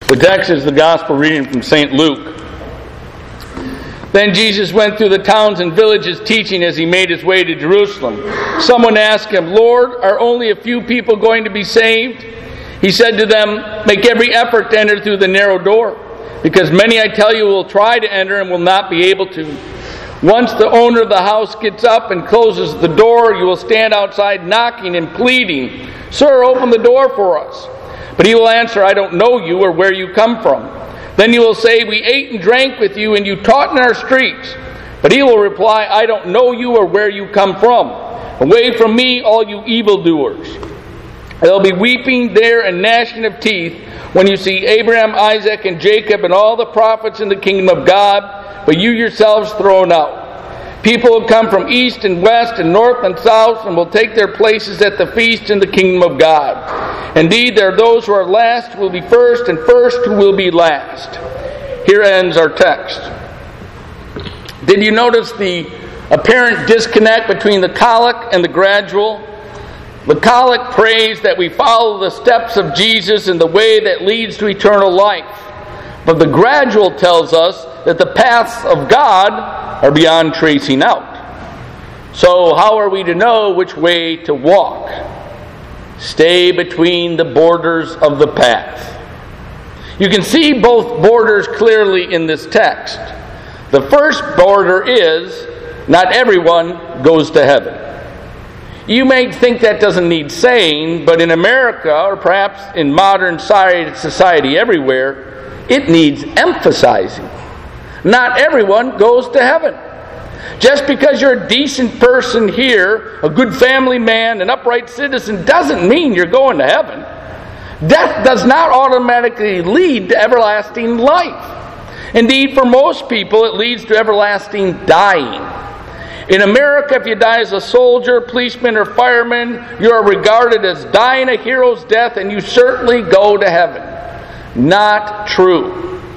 The text is the gospel reading from St. Luke. Then Jesus went through the towns and villages teaching as he made his way to Jerusalem. Someone asked him, "Lord, are only a few people going to be saved?" He said to them, "Make every effort to enter through the narrow door, because many, I tell you, will try to enter and will not be able to. Once the owner of the house gets up and closes the door, you will stand outside knocking and pleading, 'Sir, open the door for us.' But he will answer, 'I don't know you or where you come from.' Then you will say, 'We ate and drank with you, and you taught in our streets.' But he will reply, 'I don't know you or where you come from. Away from me, all you evildoers.' There will be weeping there and gnashing of teeth when you see Abraham, Isaac, and Jacob and all the prophets in the kingdom of God, but you yourselves thrown out. People will come from east and west and north and south and will take their places at the feast in the kingdom of God. Indeed, there are those who are last who will be first, and first who will be last." Here ends our text. Did you notice the apparent disconnect between the collect and the gradual? The collect prays that we follow the steps of Jesus in the way that leads to eternal life. But the gradual tells us that the paths of God are beyond tracing out. So how are we to know which way to walk? Stay between the borders of the path. You can see both borders clearly in this text. The first border is, not everyone goes to heaven. You may think that doesn't need saying, but in America, or perhaps in modern society everywhere, it needs emphasizing. Not everyone goes to heaven. Just because you're a decent person here, a good family man, an upright citizen, doesn't mean you're going to heaven. Death does not automatically lead to everlasting life. Indeed, for most people, it leads to everlasting dying. In America, if you die as a soldier, policeman, or fireman, you are regarded as dying a hero's death, and you certainly go to heaven. Not true.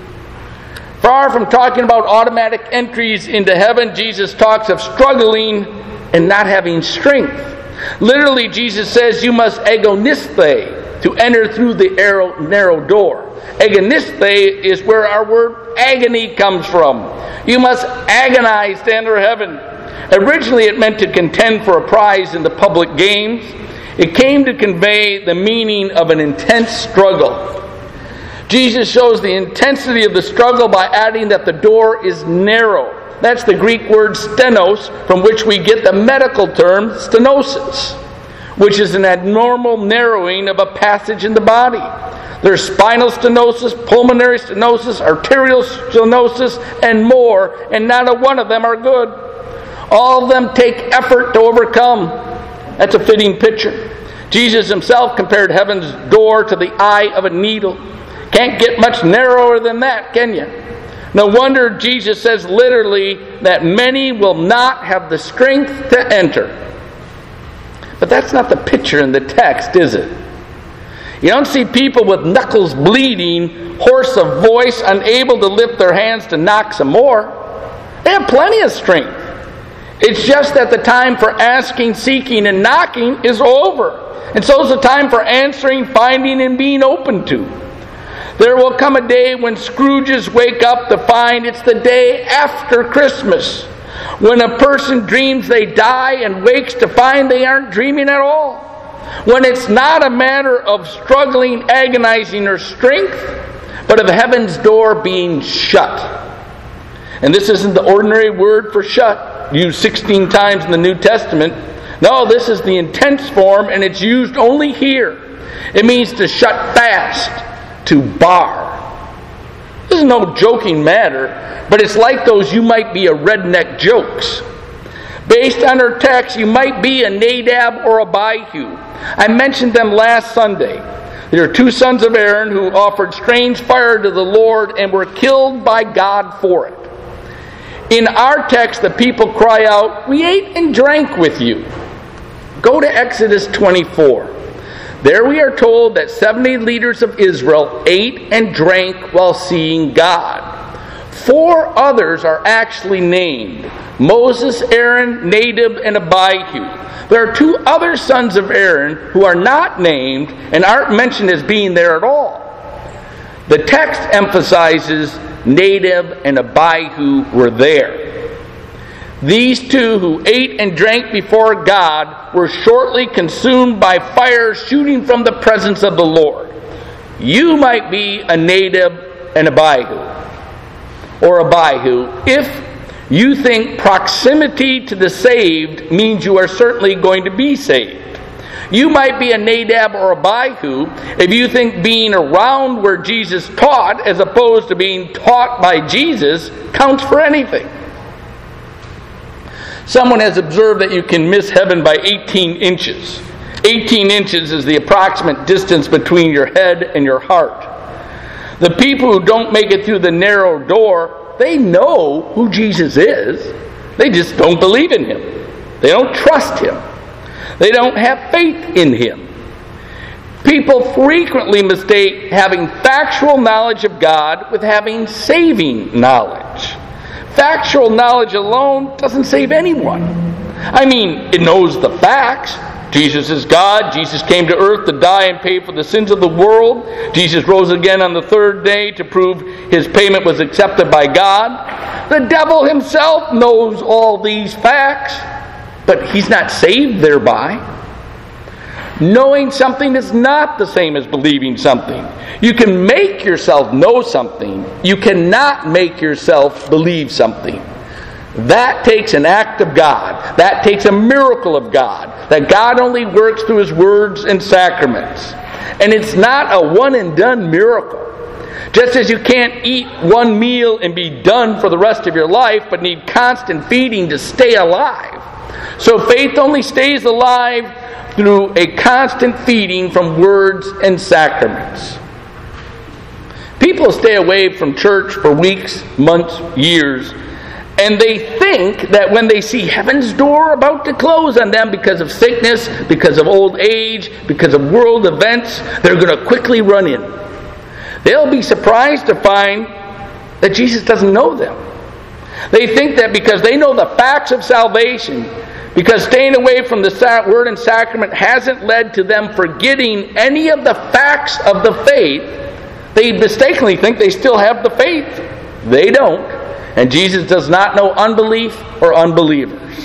Far from talking about automatic entries into heaven, Jesus talks of struggling and not having strength. Literally, Jesus says you must agoniste to enter through the narrow door. Agoniste is where our word agony comes from. You must agonize to enter heaven. Originally, it meant to contend for a prize in the public games. It came to convey the meaning of an intense struggle. Jesus shows the intensity of the struggle by adding that the door is narrow. That's the Greek word stenos, from which we get the medical term stenosis, which is an abnormal narrowing of a passage in the body. There's spinal stenosis, pulmonary stenosis, arterial stenosis, and more, and not a one of them are good. All of them take effort to overcome. That's a fitting picture. Jesus himself compared heaven's door to the eye of a needle. Can't get much narrower than that, can you? No wonder Jesus says literally that many will not have the strength to enter. But that's not the picture in the text, is it? You don't see people with knuckles bleeding, hoarse of voice, unable to lift their hands to knock some more. They have plenty of strength. It's just that the time for asking, seeking, and knocking is over. And so is the time for answering, finding, and being open to. There will come a day when Scrooges wake up to find it's the day after Christmas. When a person dreams they die and wakes to find they aren't dreaming at all. When it's not a matter of struggling, agonizing, or strength, but of heaven's door being shut. And this isn't the ordinary word for shut, used 16 times in the New Testament. No, this is the intense form, and it's used only here. It means to shut fast, to bar. This is no joking matter, but it's like those "you might be a redneck" jokes. Based on our text, you might be a Nadab or Abihu. I mentioned them last Sunday. There are two sons of Aaron who offered strange fire to the Lord and were killed by God for it. In our text, the people cry out, "We ate and drank with you." Go to Exodus 24. There we are told that 70 leaders of Israel ate and drank while seeing God. 4 others are actually named: Moses, Aaron, Nadab, and Abihu. There are 2 other sons of Aaron who are not named and aren't mentioned as being there at all. The text emphasizes Nadab and Abihu were there. These two who ate and drank before God were shortly consumed by fire shooting from the presence of the Lord. You might be a Nadab and Abihu, or Abihu, if you think proximity to the saved means you are certainly going to be saved. You might be a Nadab or Abihu if you think being around where Jesus taught as opposed to being taught by Jesus counts for anything. Someone has observed that you can miss heaven by 18 inches. 18 inches is the approximate distance between your head and your heart. The people who don't make it through the narrow door, they know who Jesus is. They just don't believe in Him. They don't trust Him. They don't have faith in Him. People frequently mistake having factual knowledge of God with having saving knowledge. Factual knowledge alone doesn't save anyone. I mean, it knows the facts. Jesus is God. Jesus came to earth to die and pay for the sins of the world. Jesus rose again on the third day to prove His payment was accepted by God. The devil himself knows all these facts, but he's not saved thereby. Knowing something is not the same as believing something. You can make yourself know something. You cannot make yourself believe something. That takes an act of God. That takes a miracle of God. That God only works through His words and sacraments. And it's not a one-and-done miracle. Just as you can't eat one meal and be done for the rest of your life, but need constant feeding to stay alive. So faith only stays alive through a constant feeding from words and sacraments. People stay away from church for weeks, months, years, and they think that when they see heaven's door about to close on them because of sickness, because of old age, because of world events, they're going to quickly run in. They'll be surprised to find that Jesus doesn't know them. They think that because they know the facts of salvation, because staying away from the word and sacrament hasn't led to them forgetting any of the facts of the faith, they mistakenly think they still have the faith. They don't. And Jesus does not know unbelief or unbelievers.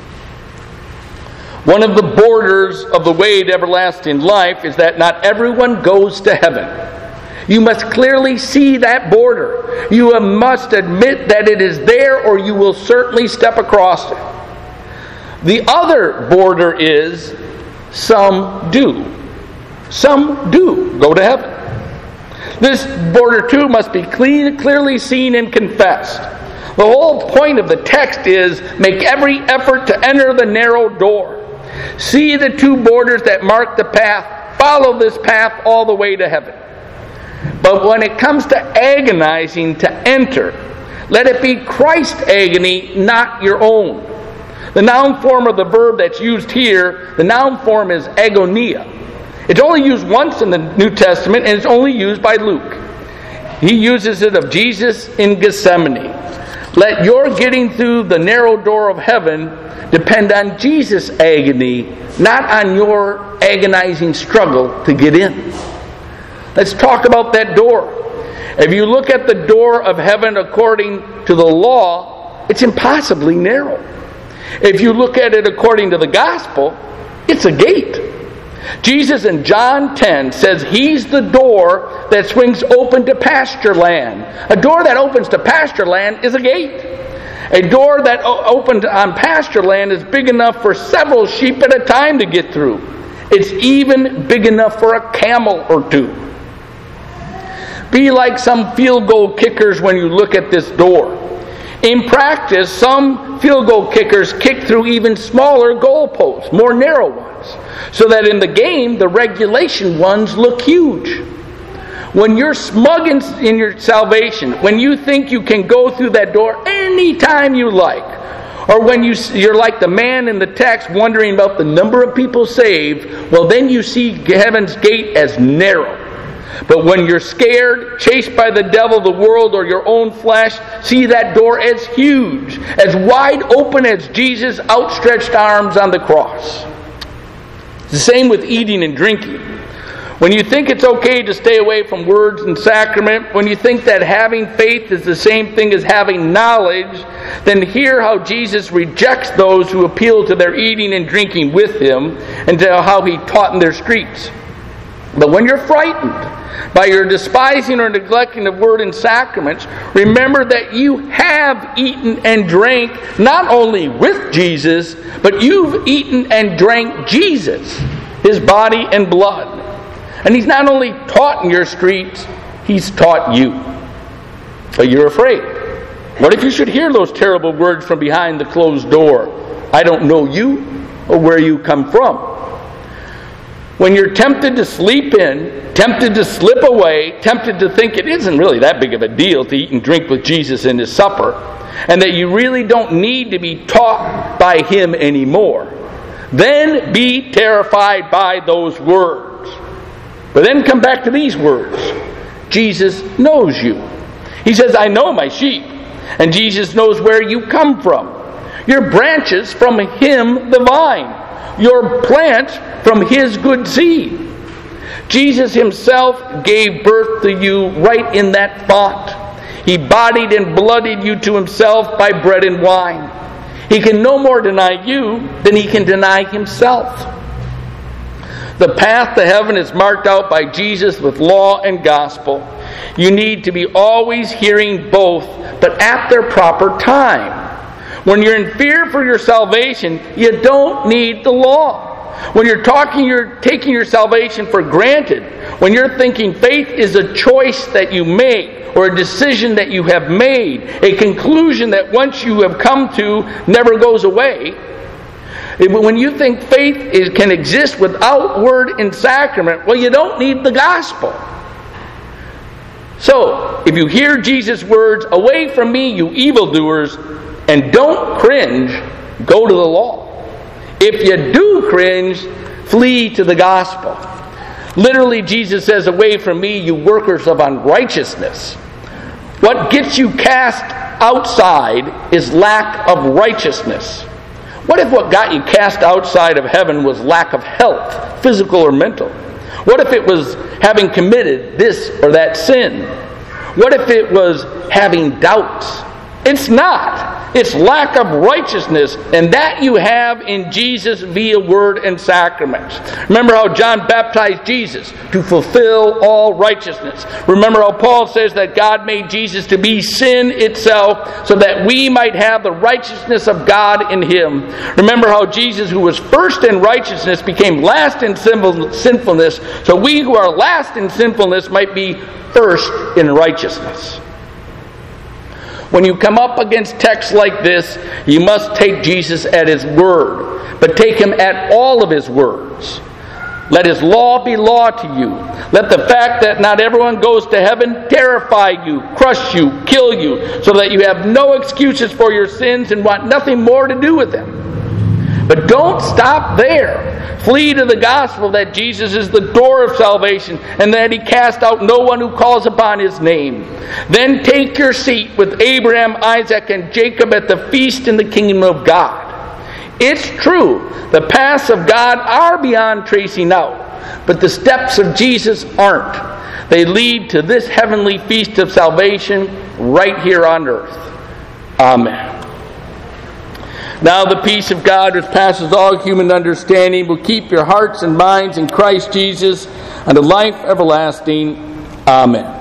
One of the borders of the way to everlasting life is that not everyone goes to heaven. You must clearly see that border. You must admit that it is there, or you will certainly step across it. The other border is some do. Some do go to heaven. This border too must be clearly seen and confessed. The whole point of the text is make every effort to enter the narrow door. See the two borders that mark the path. Follow this path all the way to heaven. But when it comes to agonizing to enter, let it be Christ's agony, not your own. The noun form of the verb that's used here, the noun form is agonia. It's only used once in the New Testament, and it's only used by Luke. He uses it of Jesus in Gethsemane. Let your getting through the narrow door of heaven depend on Jesus' agony, not on your agonizing struggle to get in. Let's talk about that door. If you look at the door of heaven according to the law, it's impossibly narrow. If you look at it according to the gospel, it's a gate. Jesus in John 10 says He's the door that swings open to pasture land. A door that opens to pasture land is a gate. A door that opened on pasture land is big enough for several sheep at a time to get through. It's even big enough for a camel or two. Be like some field goal kickers when you look at this door. In practice, some field goal kickers kick through even smaller goalposts, more narrow ones, so that in the game, the regulation ones look huge. When you're smug in your salvation, when you think you can go through that door anytime you like, or when you're like the man in the text wondering about the number of people saved, well, then you see heaven's gate as narrow. But when you're scared, chased by the devil, the world, or your own flesh, see that door as huge, as wide open as Jesus' outstretched arms on the cross. It's the same with eating and drinking. When you think it's okay to stay away from words and sacrament, when you think that having faith is the same thing as having knowledge, then hear how Jesus rejects those who appeal to their eating and drinking with Him, and to how He taught in their streets. But when you're frightened by your despising or neglecting of word and sacraments, remember that you have eaten and drank not only with Jesus, but you've eaten and drank Jesus, His body and blood. And He's not only taught in your streets, He's taught you. But you're afraid. What if you should hear those terrible words from behind the closed door? I don't know you or where you come from. When you're tempted to sleep in, tempted to slip away, tempted to think it isn't really that big of a deal to eat and drink with Jesus in His supper, and that you really don't need to be taught by Him anymore, then be terrified by those words. But then come back to these words. Jesus knows you. He says, I know my sheep. And Jesus knows where you come from. Your branches from Him the vine. Your plants from His good seed. Jesus Himself gave birth to you right in that font. He bodied and blooded you to Himself by bread and wine. He can no more deny you than He can deny Himself. The path to heaven is marked out by Jesus with law and gospel. You need to be always hearing both, but at their proper time. When you're in fear for your salvation, you don't need the law. When you're taking your salvation for granted. When you're thinking faith is a choice that you make, or a decision that you have made, a conclusion that once you have come to never goes away. When you think faith can exist without word and sacrament, well, you don't need the gospel. So, if you hear Jesus' words, away from me, you evildoers, and don't cringe, go to the law. If you do cringe, flee to the gospel. Literally, Jesus says, away from me, you workers of unrighteousness. What gets you cast outside is lack of righteousness. What if what got you cast outside of heaven was lack of health, physical or mental? What if it was having committed this or that sin? What if it was having doubts? It's not. It's lack of righteousness, and that you have in Jesus via word and sacraments. Remember how John baptized Jesus to fulfill all righteousness. Remember how Paul says that God made Jesus to be sin itself so that we might have the righteousness of God in Him. Remember how Jesus, who was first in righteousness, became last in sinfulness, so we who are last in sinfulness might be first in righteousness. When you come up against texts like this, you must take Jesus at His word, but take Him at all of His words. Let His law be law to you. Let the fact that not everyone goes to heaven terrify you, crush you, kill you, so that you have no excuses for your sins and want nothing more to do with them. But don't stop there. Flee to the gospel that Jesus is the door of salvation and that He cast out no one who calls upon His name. Then take your seat with Abraham, Isaac, and Jacob at the feast in the kingdom of God. It's true, the paths of God are beyond tracing out, but the steps of Jesus aren't. They lead to this heavenly feast of salvation right here on earth. Amen. Now the peace of God, which passes all human understanding, will keep your hearts and minds in Christ Jesus unto life everlasting. Amen.